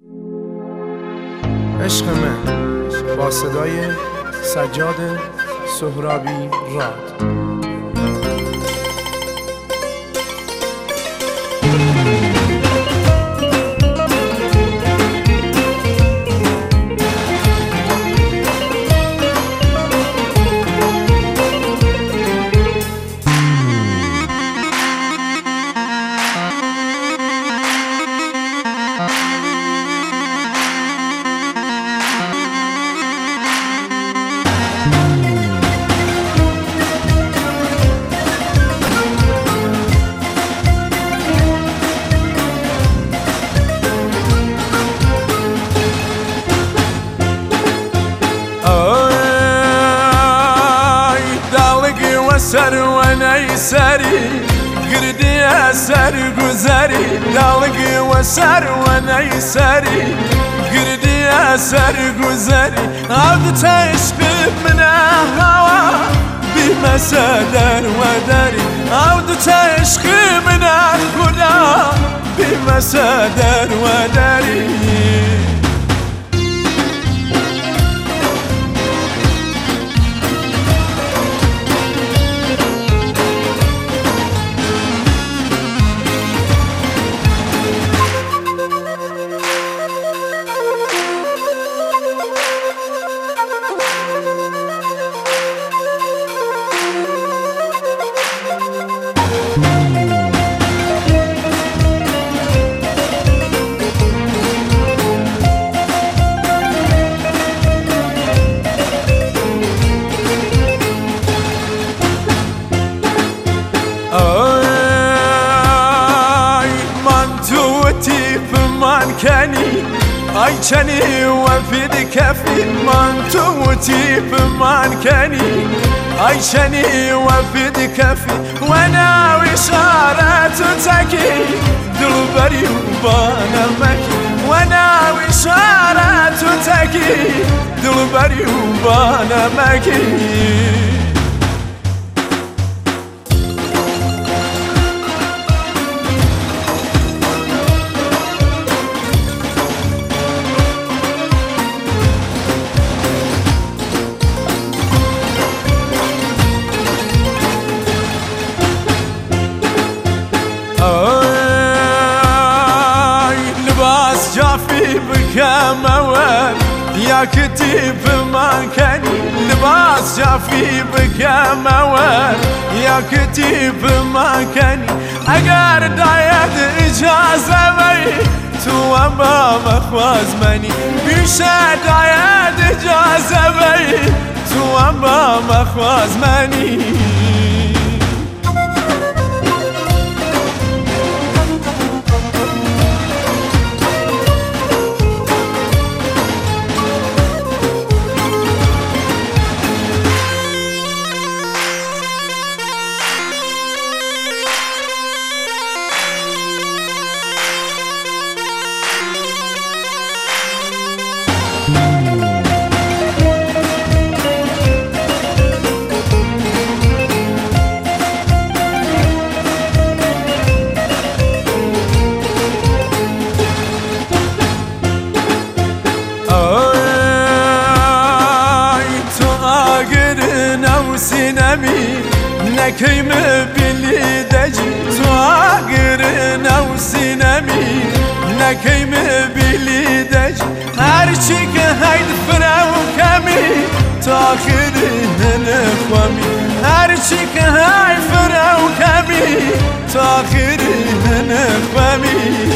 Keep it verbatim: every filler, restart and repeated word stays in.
عشق من با صدای سجاد سهرابی راد. سر و نیسری گردی سر گذری دلگی و سر و نیسری گردی سر گذری عبد عشق من هوا بمسدر و دری عبد عشق من خدا بمسدر و دری كاني اي كاني وفيد كفي من توتي بمان كاني اي كاني وفيد كفي وانا وشارة تكي دلبري وبانا مكي وانا وشارة تكي دلبري وبانا مكي جافي بكام أول يا كتيب ما كاني لباس جافي بكام أول يا كتيب ما كاني أقار دايد إجازة بي تو أبا مخواز مني بيشا دايد إجازة بي تو أبا مخواز مني سينامي نكيم بلي دجي تواقرنا وسينامي نكيم بلي دجي هرشيك هيد فراو كامي تاخرهن خوامي هرشيك هاي فراو كامي تاخرهن خوامي